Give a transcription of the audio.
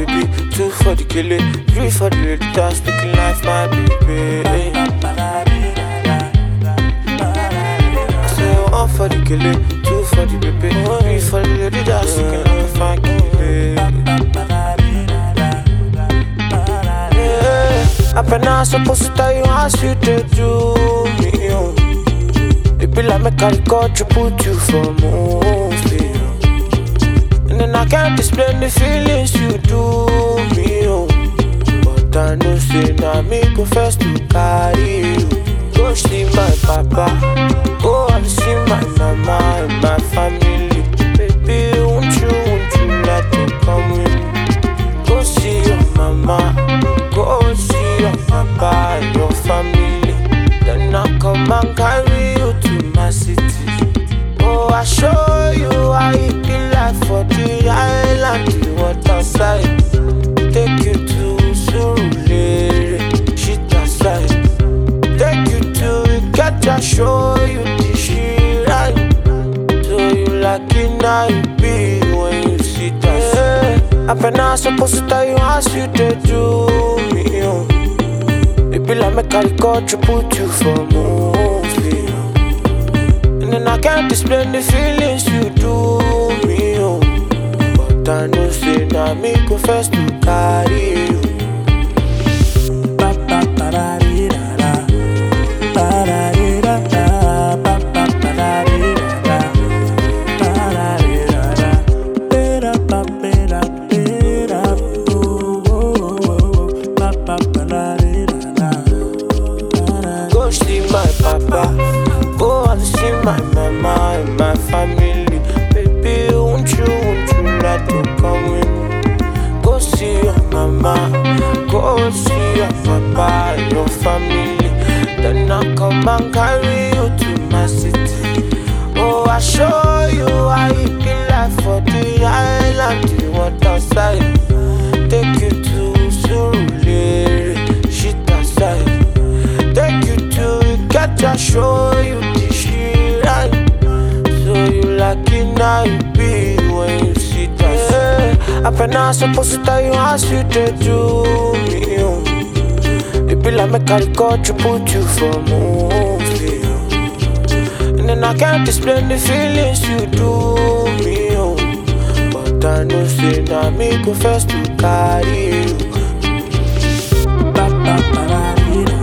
baby. 2 for the killer, 3 for the lady that's speaking life, my baby. I say 1 for the killer, 2 for the baby, 3 for the lady that's speaking like a fine killer. I've been not supposed to tell you how you did do me, oh. It be like me carry cut you, put you for a movie, oh. And then I can't explain the feelings you do me, oh. But I know say now me go first to carry you. Go see my papa, go and see my mama and my family. Baby, won't you let me come with me? Go see your mama, go see your papa and your family. Then I come and carry you to my city. Oh, I show you how it be like for the island, the water side. Take you to Surulere, shit aside. Take you to Ikeja, show you the shit right. So you like it now, you be when you sit aside. I've been not supposed to tell you how you did do me, oh. It be like me carry cut you, put you for a movie, oh. And then I can't explain the feelings you do me, oh. But I know say now me go first to carry you. Go see my papa, go and see my mama and my family. Baby, won't you let me come with me? Go see your mama, go see your papa and your family. Then I come and carry you to my city. Oh, I show you how it be like for the island, the water side. Take you to Surulere, shit aside. Take you to Ikeja, show you the shit right. So you like it now, you be when you sit aside. I've been not supposed to tell you how you did do me, oh. It be like me carry cut you, put you for a movie, oh. And then I can't explain the feelings you do me, oh. But I know say now me go first to carry you.